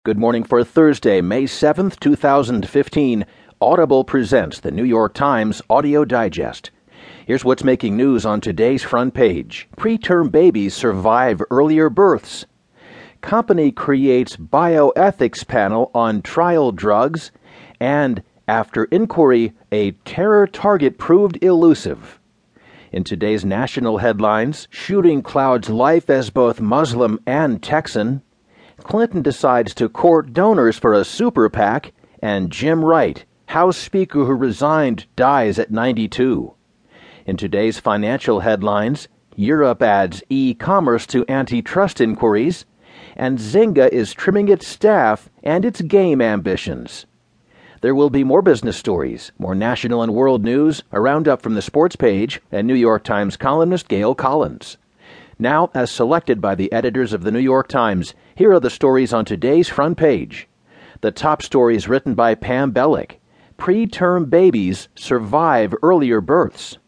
Good morning for Thursday, May 7th, 2015. Audible presents the New York Times Audio Digest. Here's what's making news on today's front page. Preterm babies survive earlier births. Company creates bioethics panel on trial drugs. And after inquiry, a terror target proved elusive. In today's national headlines, shooting clouds life as both Muslim and Texan. Clinton decides to court donors for a super PAC, and Jim Wright, House Speaker who resigned, dies at 92. In today's financial headlines, Europe adds e-commerce to antitrust inquiries, and Zynga is trimming its staff and its game ambitions. There will be more business stories, more national and world news, a roundup from the sports page, and New York Times columnist Gail Collins. Now, as selected by the editors of the New York Times, here are the stories on today's front page. The top story is written by Pam Bellick. Preterm babies survive earlier births.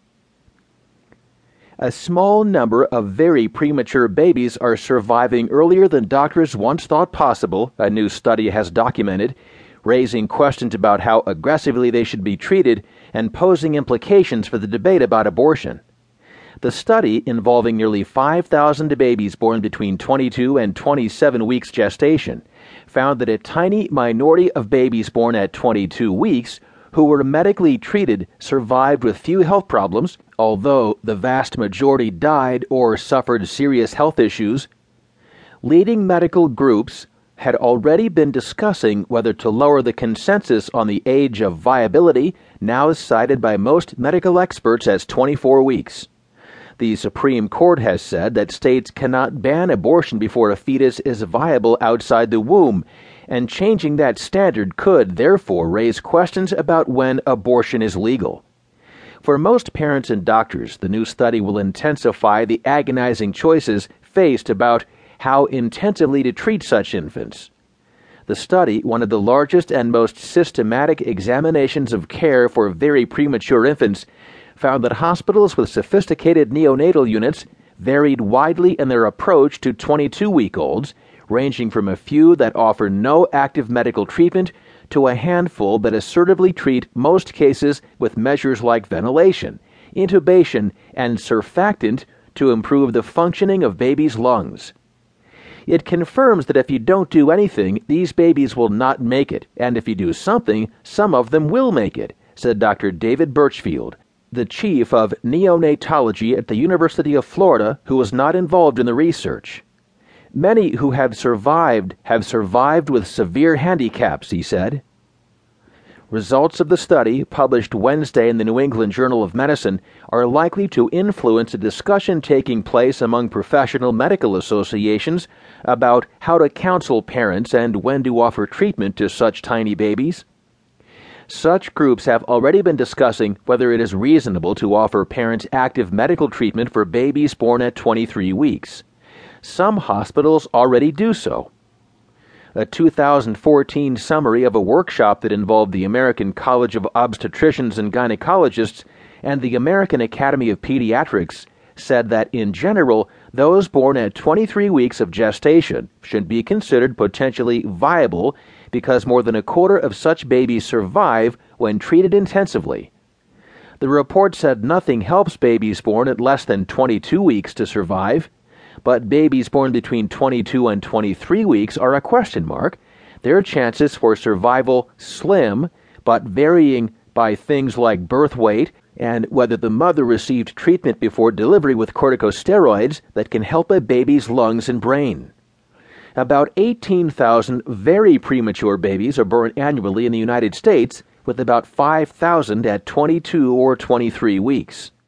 A small number of very premature babies are surviving earlier than doctors once thought possible, a new study has documented, raising questions about how aggressively they should be treated and posing implications for the debate about abortion. The study, involving nearly 5,000 babies born between 22 and 27 weeks gestation, found that a tiny minority of babies born at 22 weeks who were medically treated survived with few health problems, although the vast majority died or suffered serious health issues. Leading medical groups had already been discussing whether to lower the consensus on the age of viability, now cited by most medical experts as 24 weeks. The Supreme Court has said that states cannot ban abortion before a fetus is viable outside the womb, and changing that standard could, therefore, raise questions about when abortion is legal. For most parents and doctors, the new study will intensify the agonizing choices faced about how intensively to treat such infants. The study, one of the largest and most systematic examinations of care for very premature infants, found that hospitals with sophisticated neonatal units varied widely in their approach to 22-week-olds, ranging from a few that offer no active medical treatment to a handful that assertively treat most cases with measures like ventilation, intubation, and surfactant to improve the functioning of babies' lungs. It confirms that if you don't do anything, these babies will not make it, and if you do something, some of them will make it, said Dr. David Birchfield, the chief of neonatology at the University of Florida, who was not involved in the research. Many who have survived with severe handicaps, he said. Results of the study, published Wednesday in the New England Journal of Medicine, are likely to influence a discussion taking place among professional medical associations about how to counsel parents and when to offer treatment to such tiny babies. Such groups have already been discussing whether it is reasonable to offer parents active medical treatment for babies born at 23 weeks. Some hospitals already do so. A 2014 summary of a workshop that involved the American College of Obstetricians and Gynecologists and the American Academy of Pediatrics said that, in general, those born at 23 weeks of gestation should be considered potentially viable because more than a quarter of such babies survive when treated intensively. The report said nothing helps babies born at less than 22 weeks to survive, but babies born between 22 and 23 weeks are a question mark. Their chances for survival slim, but varying by things like birth weight and whether the mother received treatment before delivery with corticosteroids that can help a baby's lungs and brain. About 18,000 very premature babies are born annually in the United States, with about 5,000 at 22 or 23 weeks.